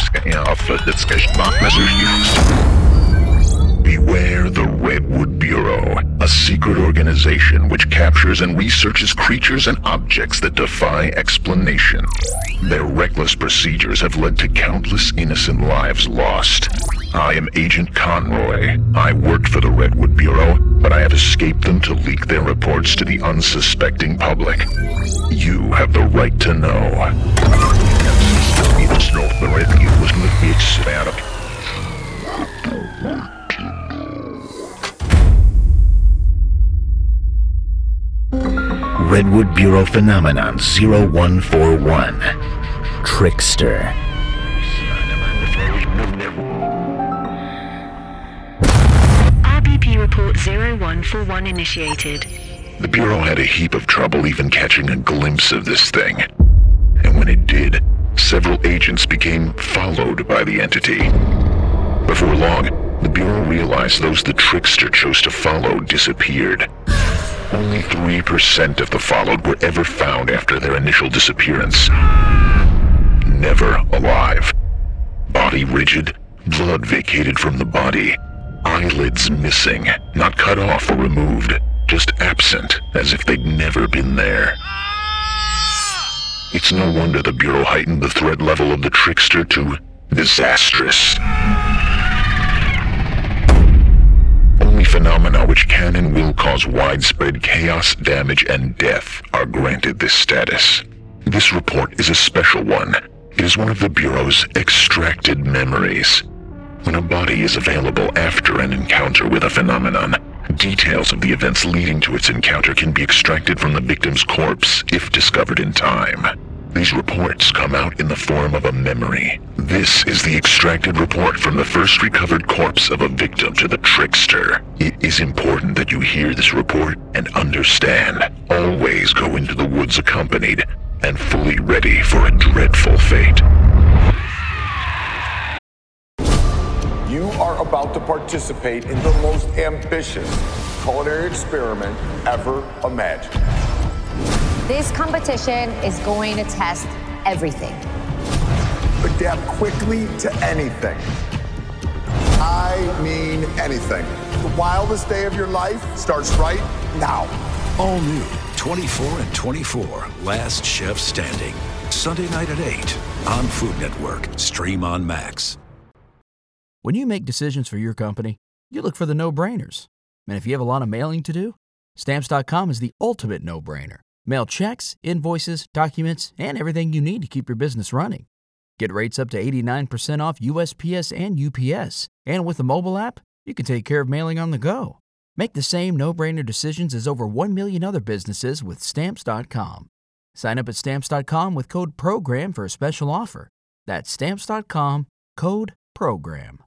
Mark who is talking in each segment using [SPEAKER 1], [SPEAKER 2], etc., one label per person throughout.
[SPEAKER 1] Beware the Redwood Bureau, a secret organization which captures and researches creatures and objects that defy explanation. Their reckless procedures have led to countless innocent lives lost. I am Agent Conroy. I worked for the Redwood Bureau, but I have escaped them to leak their reports to the unsuspecting public. You have the right to know. Redwood Bureau Phenomenon 0141. Trickster.
[SPEAKER 2] RBP report 0141 initiated.
[SPEAKER 1] The Bureau had a heap of trouble even catching a glimpse of this thing. And when it did, several agents became followed by the entity. Before long, the Bureau realized those the Trickster chose to follow disappeared. Only 3% of the followed were ever found after their initial disappearance. Never alive. Body rigid, blood vacated from the body. Eyelids missing, not cut off or removed, just absent, as if they'd never been there. It's no wonder the Bureau heightened the threat level of the Trickster to disastrous. Only phenomena which can and will cause widespread chaos, damage, and death are granted this status. This report is a special one. It is one of the Bureau's extracted memories. When a body is available after an encounter with a phenomenon, details of the events leading to its encounter can be extracted from the victim's corpse if discovered in time. These reports come out in the form of a memory. This is the extracted report from the first recovered corpse of a victim to the Trickster. It is important that you hear this report and understand. Always go into the woods accompanied and fully ready for a dreadful fate.
[SPEAKER 3] You are about to participate in the most ambitious culinary experiment ever imagined.
[SPEAKER 4] This competition is going to test everything.
[SPEAKER 3] Adapt quickly to anything. I mean anything. The wildest day of your life starts right now.
[SPEAKER 5] All new 24 and 24, Last Chef Standing. Sunday night at 8 on Food Network. Stream on Max.
[SPEAKER 6] When you make decisions for your company, you look for the no-brainers. And if you have a lot of mailing to do, Stamps.com is the ultimate no-brainer. Mail checks, invoices, documents, and everything you need to keep your business running. Get rates up to 89% off USPS and UPS. And with the mobile app, you can take care of mailing on the go. Make the same no-brainer decisions as over 1 million other businesses with Stamps.com. Sign up at Stamps.com with code PROGRAM for a special offer. That's Stamps.com, code PROGRAM.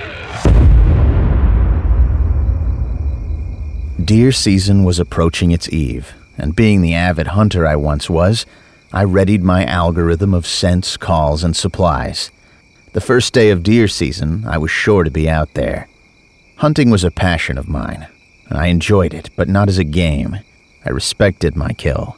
[SPEAKER 7] Deer season was approaching its eve, and being the avid hunter I once was, I readied my algorithm of scents, calls, and supplies. The first day of deer season, I was sure to be out there. Hunting was a passion of mine. I enjoyed it, but not as a game. I respected my kill.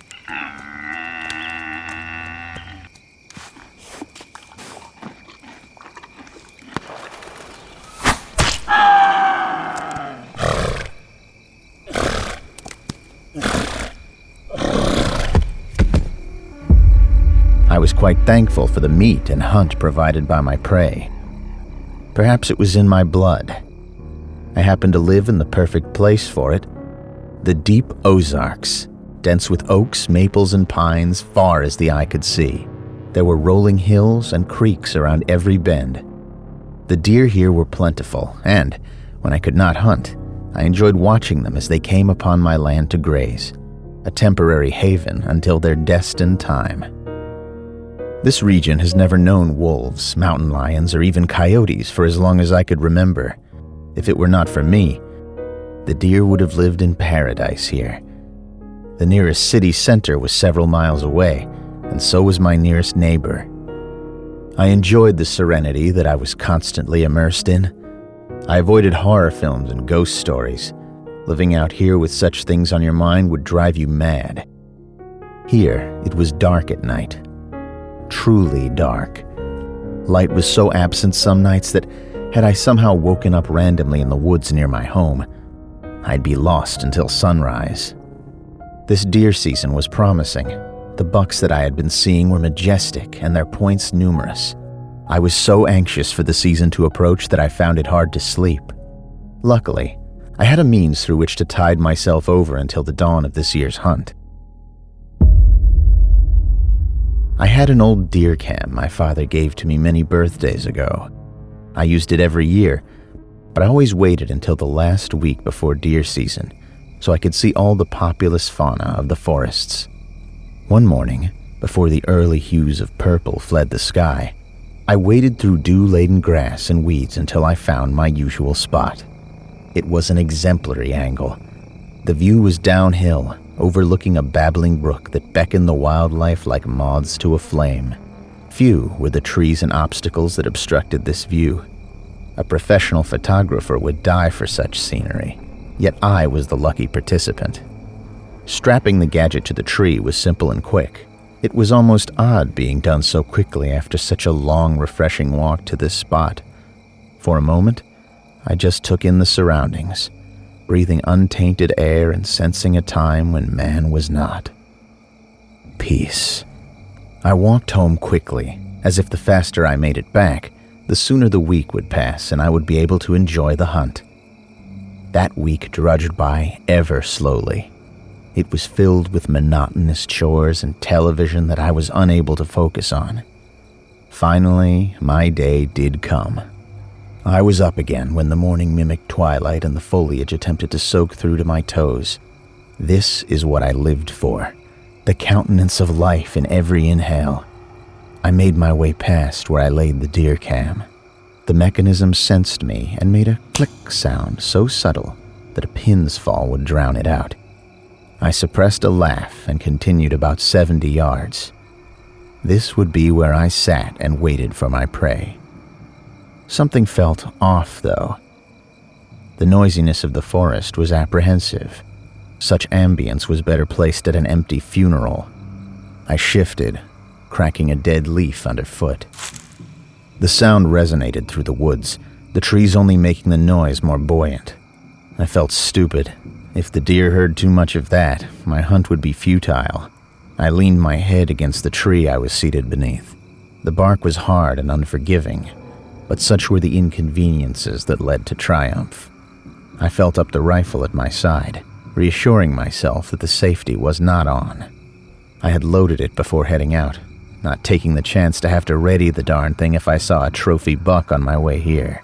[SPEAKER 7] I was quite thankful for the meat and hunt provided by my prey. Perhaps it was in my blood. I happened to live in the perfect place for it. The deep Ozarks, dense with oaks, maples, and pines far as the eye could see. There were rolling hills and creeks around every bend. The deer here were plentiful, and, when I could not hunt, I enjoyed watching them as they came upon my land to graze, a temporary haven until their destined time. This region has never known wolves, mountain lions, or even coyotes for as long as I could remember. If it were not for me, the deer would have lived in paradise here. The nearest city center was several miles away, and so was my nearest neighbor. I enjoyed the serenity that I was constantly immersed in. I avoided horror films and ghost stories. Living out here with such things on your mind would drive you mad. Here, it was dark at night. Truly dark. Light was so absent some nights that, had I somehow woken up randomly in the woods near my home, I'd be lost until sunrise. This deer season was promising. The bucks that I had been seeing were majestic and their points numerous. I was so anxious for the season to approach that I found it hard to sleep. Luckily, I had a means through which to tide myself over until the dawn of this year's hunt. I had an old deer cam my father gave to me many birthdays ago. I used it every year, but I always waited until the last week before deer season so I could see all the populous fauna of the forests. One morning, before the early hues of purple fled the sky, I waded through dew-laden grass and weeds until I found my usual spot. It was an exemplary angle. The view was downhill, overlooking a babbling brook that beckoned the wildlife like moths to a flame. Few were the trees and obstacles that obstructed this view. A professional photographer would die for such scenery, yet I was the lucky participant. Strapping the gadget to the tree was simple and quick. It was almost odd being done so quickly after such a long, refreshing walk to this spot. For a moment, I just took in the surroundings, breathing untainted air and sensing a time when man was not. Peace. I walked home quickly, as if the faster I made it back, the sooner the week would pass and I would be able to enjoy the hunt. That week drudged by ever slowly. It was filled with monotonous chores and television that I was unable to focus on. Finally, my day did come. I was up again when the morning mimicked twilight and the foliage attempted to soak through to my toes. This is what I lived for, the countenance of life in every inhale. I made my way past where I laid the deer cam. The mechanism sensed me and made a click sound so subtle that a pin's fall would drown it out. I suppressed a laugh and continued about 70 yards. This would be where I sat and waited for my prey. Something felt off, though. The noisiness of the forest was apprehensive. Such ambience was better placed at an empty funeral. I shifted, cracking a dead leaf underfoot. The sound resonated through the woods, the trees only making the noise more buoyant. I felt stupid. If the deer heard too much of that, my hunt would be futile. I leaned my head against the tree I was seated beneath. The bark was hard and unforgiving, but such were the inconveniences that led to triumph. I felt up the rifle at my side, reassuring myself that the safety was not on. I had loaded it before heading out, not taking the chance to have to ready the darn thing if I saw a trophy buck on my way here.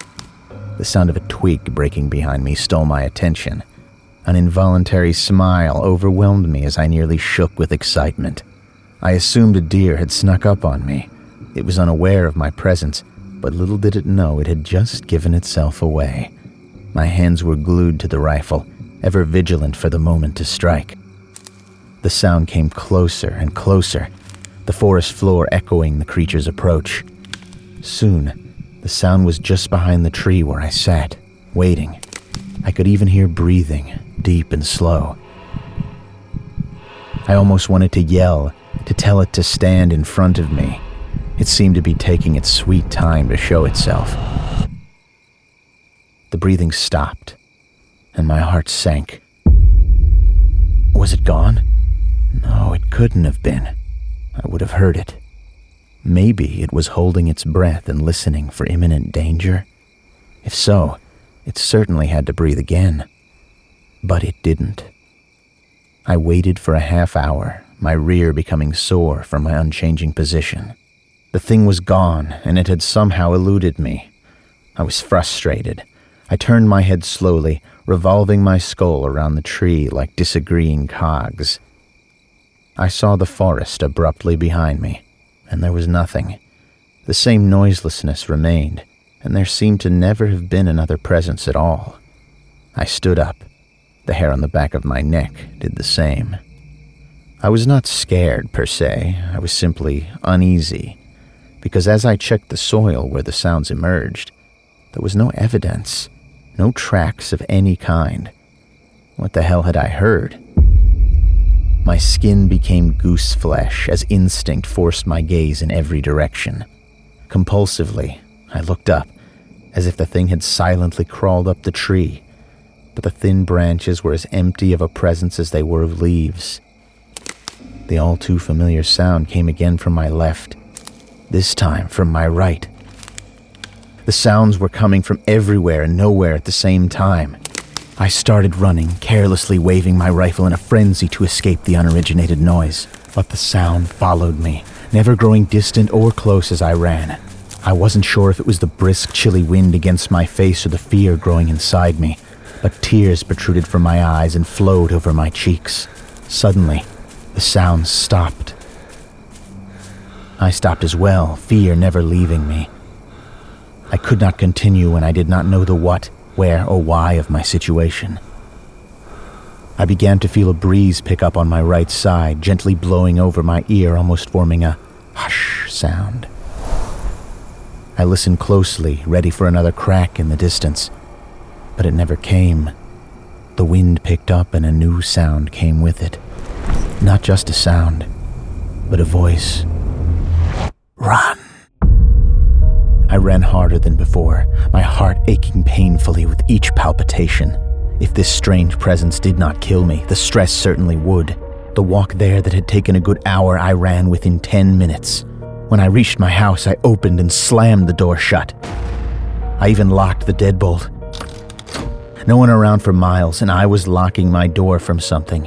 [SPEAKER 7] The sound of a twig breaking behind me stole my attention. An involuntary smile overwhelmed me as I nearly shook with excitement. I assumed a deer had snuck up on me. It was unaware of my presence, but little did it know it had just given itself away. My hands were glued to the rifle, ever vigilant for the moment to strike. The sound came closer and closer, the forest floor echoing the creature's approach. Soon, the sound was just behind the tree where I sat, waiting. I could even hear breathing, deep and slow. I almost wanted to yell, to tell it to stand in front of me. It seemed to be taking its sweet time to show itself. The breathing stopped, and my heart sank. Was it gone? No, it couldn't have been. I would have heard it. Maybe it was holding its breath and listening for imminent danger. If so, it certainly had to breathe again. But it didn't. I waited for a half hour, my rear becoming sore from my unchanging position. The thing was gone, and it had somehow eluded me. I was frustrated. I turned my head slowly, revolving my skull around the tree like disagreeing cogs. I saw the forest abruptly behind me, and there was nothing. The same noiselessness remained, and there seemed to never have been another presence at all. I stood up. The hair on the back of my neck did the same. I was not scared, per se. I was simply uneasy, because as I checked the soil where the sounds emerged, there was no evidence, no tracks of any kind. What the hell had I heard? My skin became goose flesh as instinct forced my gaze in every direction. Compulsively, I looked up, as if the thing had silently crawled up the tree, but the thin branches were as empty of a presence as they were of leaves. The all-too-familiar sound came again from my left, this time from my right. The sounds were coming from everywhere and nowhere at the same time. I started running, carelessly waving my rifle in a frenzy to escape the unoriginated noise, but the sound followed me, never growing distant or close as I ran. I wasn't sure if it was the brisk, chilly wind against my face or the fear growing inside me, but tears protruded from my eyes and flowed over my cheeks. Suddenly, the sounds stopped. I stopped as well, fear never leaving me. I could not continue when I did not know the what, where, or why of my situation. I began to feel a breeze pick up on my right side, gently blowing over my ear, almost forming a hush sound. I listened closely, ready for another crack in the distance, but it never came. The wind picked up and a new sound came with it. Not just a sound, but a voice. Run! I ran harder than before, my heart aching painfully with each palpitation. If this strange presence did not kill me, the stress certainly would. The walk there that had taken a good hour, I ran within 10 minutes. When I reached my house, I opened and slammed the door shut. I even locked the deadbolt. No one around for miles, and I was locking my door from something.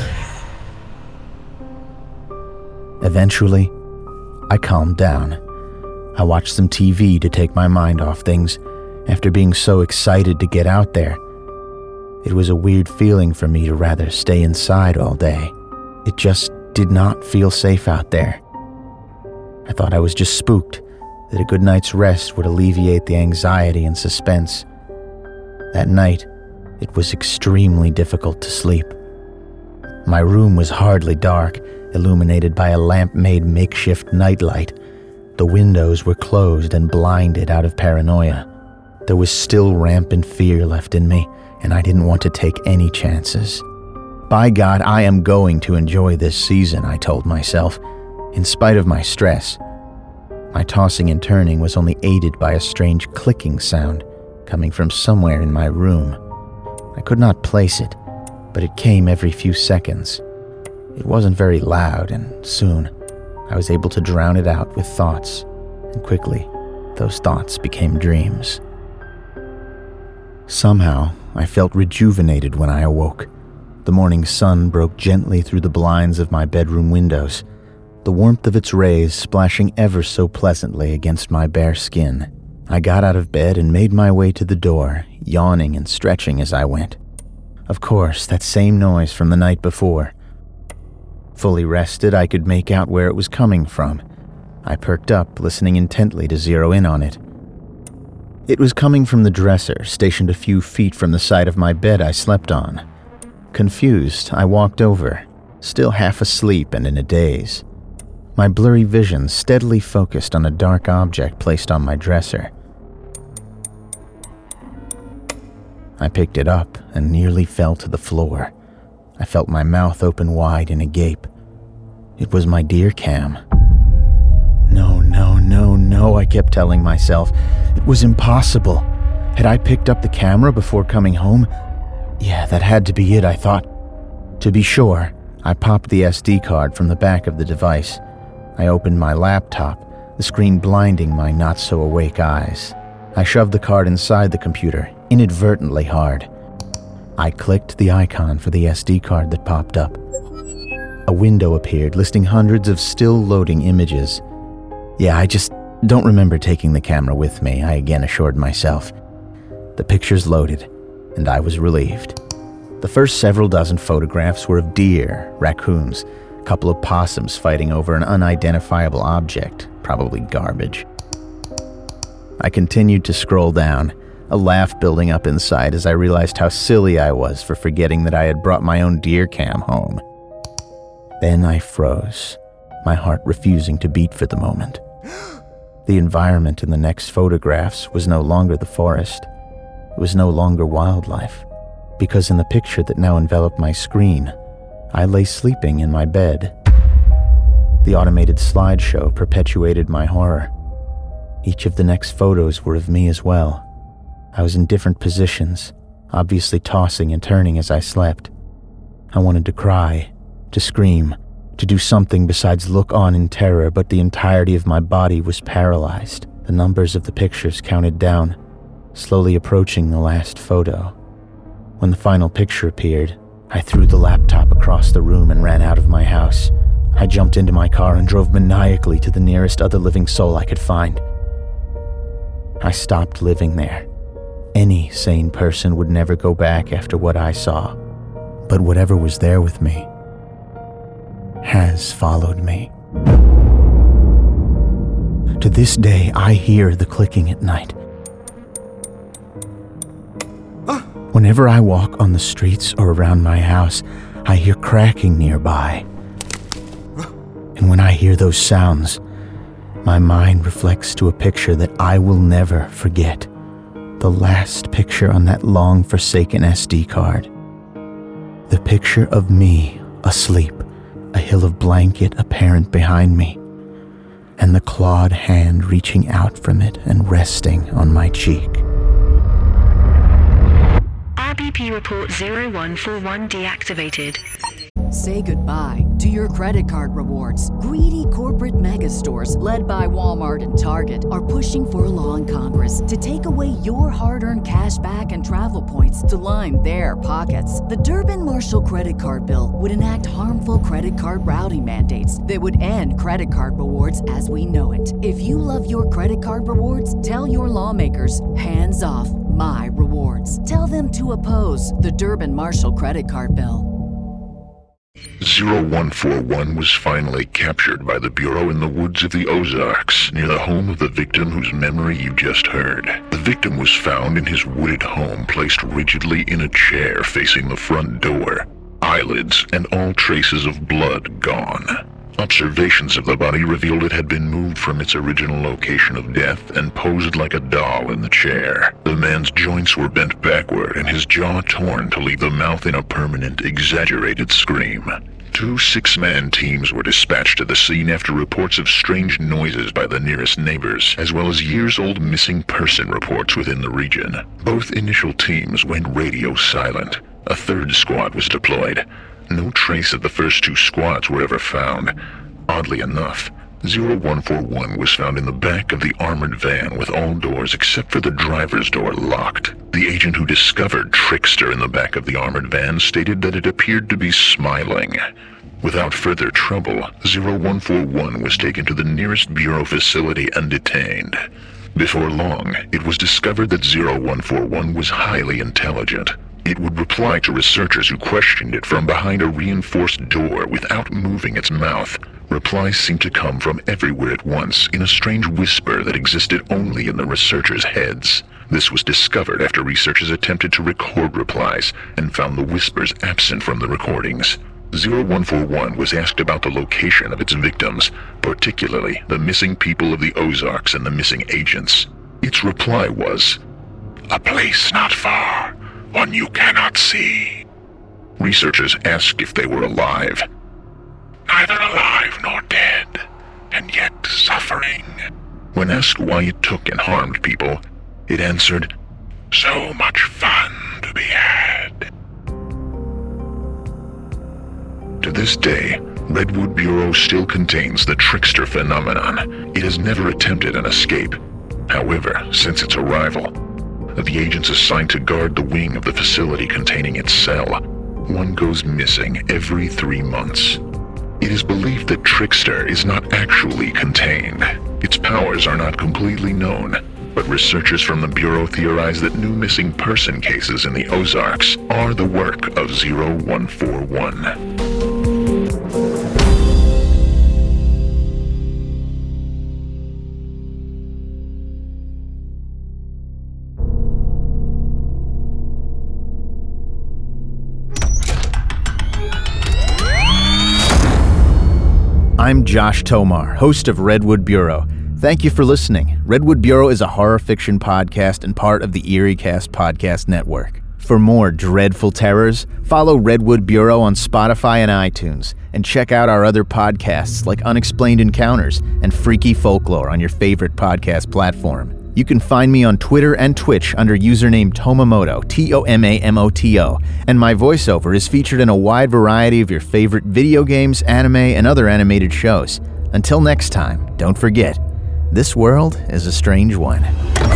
[SPEAKER 7] Eventually, I calmed down. I watched some TV to take my mind off things, after being so excited to get out there. It was a weird feeling for me to rather stay inside all day. It just did not feel safe out there. I thought I was just spooked, that a good night's rest would alleviate the anxiety and suspense. That night, it was extremely difficult to sleep. My room was hardly dark, illuminated by a lamp-made makeshift nightlight. The windows were closed and blinded out of paranoia. There was still rampant fear left in me, and I didn't want to take any chances. By God, I am going to enjoy this season, I told myself, in spite of my stress. My tossing and turning was only aided by a strange clicking sound coming from somewhere in my room. I could not place it, but it came every few seconds. It wasn't very loud, and soon I was able to drown it out with thoughts, and quickly those thoughts became dreams. Somehow, I felt rejuvenated when I awoke. The morning sun broke gently through the blinds of my bedroom windows, the warmth of its rays splashing ever so pleasantly against my bare skin. I got out of bed and made my way to the door, yawning and stretching as I went. Of course, that same noise from the night before. Fully rested, I could make out where it was coming from. I perked up, listening intently to zero in on it. It was coming from the dresser, stationed a few feet from the side of my bed I slept on. Confused, I walked over, still half asleep and in a daze. My blurry vision steadily focused on a dark object placed on my dresser. I picked it up and nearly fell to the floor. I felt my mouth open wide in a gape. It was my deer cam. No, I kept telling myself. It was impossible. Had I picked up the camera before coming home? Yeah, that had to be it, I thought. To be sure, I popped the SD card from the back of the device. I opened my laptop, the screen blinding my not-so-awake eyes. I shoved the card inside the computer, inadvertently hard. I clicked the icon for the SD card that popped up. A window appeared listing hundreds of still-loading images. Yeah, I just don't remember taking the camera with me, I again assured myself. The pictures loaded, and I was relieved. The first several dozen photographs were of deer, raccoons, a couple of possums fighting over an unidentifiable object, probably garbage. I continued to scroll down, a laugh building up inside as I realized how silly I was for forgetting that I had brought my own deer cam home. Then I froze, my heart refusing to beat for the moment. The environment in the next photographs was no longer the forest. It was no longer wildlife, because in the picture that now enveloped my screen, I lay sleeping in my bed. The automated slideshow perpetuated my horror. Each of the next photos were of me as well. I was in different positions, obviously tossing and turning as I slept. I wanted to cry, to scream, to do something besides look on in terror, but the entirety of my body was paralyzed. The numbers of the pictures counted down, slowly approaching the last photo. When the final picture appeared, I threw the laptop across the room and ran out of my house. I jumped into my car and drove maniacally to the nearest other living soul I could find. I stopped living there. Any sane person would never go back after what I saw. But whatever was there with me has followed me. To this day, I hear the clicking at night. Whenever I walk on the streets or around my house, I hear cracking nearby. And when I hear those sounds, my mind reflects to a picture that I will never forget. The last picture on that long-forsaken SD card. The picture of me asleep, a hill of blanket apparent behind me, and the clawed hand reaching out from it and resting on my cheek.
[SPEAKER 2] RBP report 0141 deactivated.
[SPEAKER 8] Say goodbye to your credit card rewards. Greedy corporate mega stores, led by Walmart and Target, are pushing for a law in Congress to take away your hard-earned cash back and travel points to line their pockets. The Durbin-Marshall credit card bill would enact harmful credit card routing mandates that would end credit card rewards as we know it. If you love your credit card rewards, tell your lawmakers, hands off my rewards. Tell them to oppose the Durbin-Marshall credit card bill.
[SPEAKER 1] 0141 was finally captured by the Bureau in the woods of the Ozarks, near the home of the victim whose memory you just heard. The victim was found in his wooded home, placed rigidly in a chair facing the front door, eyelids and all traces of blood gone. Observations of the body revealed it had been moved from its original location of death and posed like a doll in the chair. The man's joints were bent backward and his jaw torn to leave the mouth in a permanent, exaggerated scream. 2 6-man teams were dispatched to the scene after reports of strange noises by the nearest neighbors, as well as years-old missing person reports within the region. Both initial teams went radio silent. A 3rd squad was deployed. No trace of the first 2 squads were ever found. Oddly enough, 0141 was found in the back of the armored van with all doors except for the driver's door locked. The agent who discovered Trickster in the back of the armored van stated that it appeared to be smiling. Without further trouble, 0141 was taken to the nearest Bureau facility and detained. Before long, it was discovered that 0141 was highly intelligent. It would reply to researchers who questioned it from behind a reinforced door without moving its mouth. Replies seemed to come from everywhere at once in a strange whisper that existed only in the researchers' heads. This was discovered after researchers attempted to record replies and found the whispers absent from the recordings. 0141 was asked about the location of its victims, particularly the missing people of the Ozarks and the missing agents. Its reply was, "A place not far, one you cannot see." Researchers asked if they were alive. "Neither alive nor dead, and yet suffering." When asked why it took and harmed people, it answered, "So much fun to be had." To this day, Redwood Bureau still contains the Trickster phenomenon. It has never attempted an escape. However, since its arrival, the agents assigned to guard the wing of the facility containing its cell, one goes missing every 3 months. It is believed that Trickster is not actually contained. Its powers are not completely known, but researchers from the Bureau theorize that new missing person cases in the Ozarks are the work of 0141.
[SPEAKER 7] I'm Josh Tomar, host of Redwood Bureau. Thank you for listening. Redwood Bureau is a horror fiction podcast and part of the EerieCast podcast network. For more dreadful terrors, follow Redwood Bureau on Spotify and iTunes, and check out our other podcasts like Unexplained Encounters and Freaky Folklore on your favorite podcast platform. You can find me on Twitter and Twitch under username Tomamoto, Tomamoto, and my voiceover is featured in a wide variety of your favorite video games, anime, and other animated shows. Until next time, don't forget, this world is a strange one.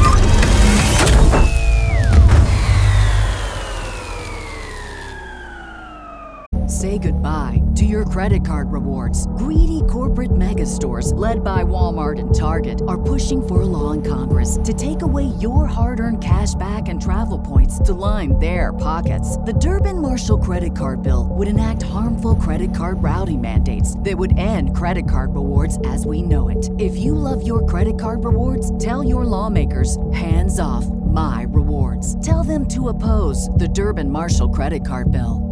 [SPEAKER 8] Say goodbye to your credit card rewards. Greedy corporate mega stores, led by Walmart and Target, are pushing for a law in Congress to take away your hard-earned cash back and travel points to line their pockets. The Durbin-Marshall credit card bill would enact harmful credit card routing mandates that would end credit card rewards as we know it. If you love your credit card rewards, tell your lawmakers, hands off my rewards. Tell them to oppose the Durbin-Marshall credit card bill.